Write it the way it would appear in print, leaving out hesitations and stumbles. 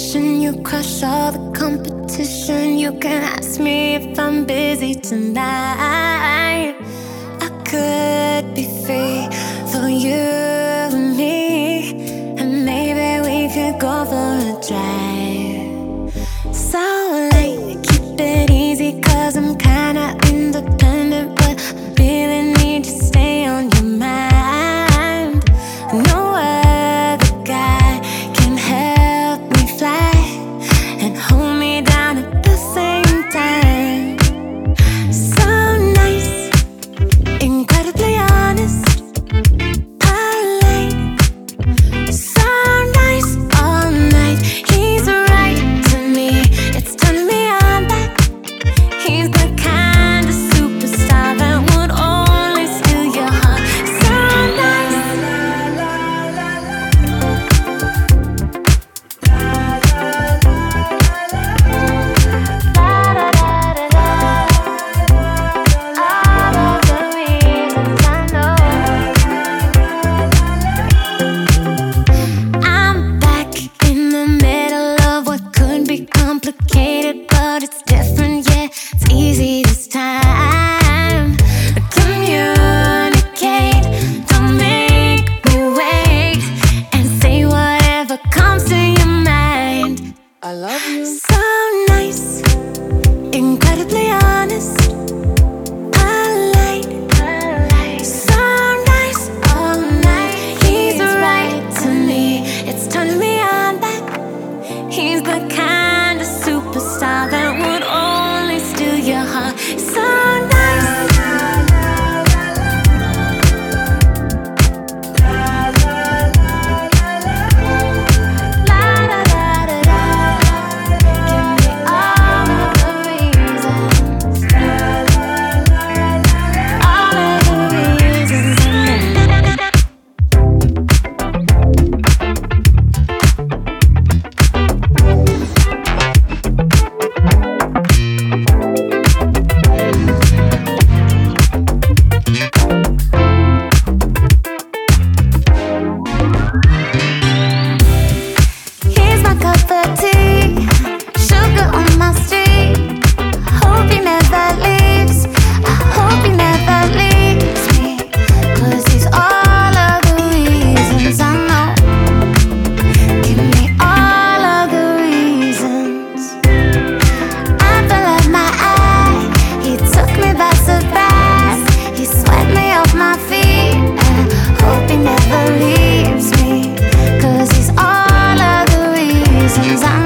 ambition, you crush all the competition. You can ask me if I'm busy tonight. I could be free for you and me, and maybe we could go for a drive. So late, keep it easy, cause I'm kinda independent, but I really need to stay on your mind. No other guy can help me fly and hold me down at the same time. So nice, incredibly honest, polite, so nice all night. He's right to me, it's turning me on back. He's the kind of superstar that would only steal your heart. So nice. All of the reasons I know. I'm back in the middle of what could be complicated, but it's different, yeah, it's easy this time. Communicate, don't make me wait, and say whatever comes to your mind. I love you. So nice, incredibly honest, polite, so nice all night. He's right to me, it's turning me on back. He's the kind of superstar that would only steal your heart. So nice. La da da da da. Give me all of the reasons. All of the reasons. Here's my cup of tea, sugar on my street. Hope he never leaves, I hope he never leaves me, cause he's all of the reasons I know. Give me all of the reasons. I fell out my eye, he took me by surprise. He swept me off my feet, I hope he never leaves me, cause he's all of the reasons I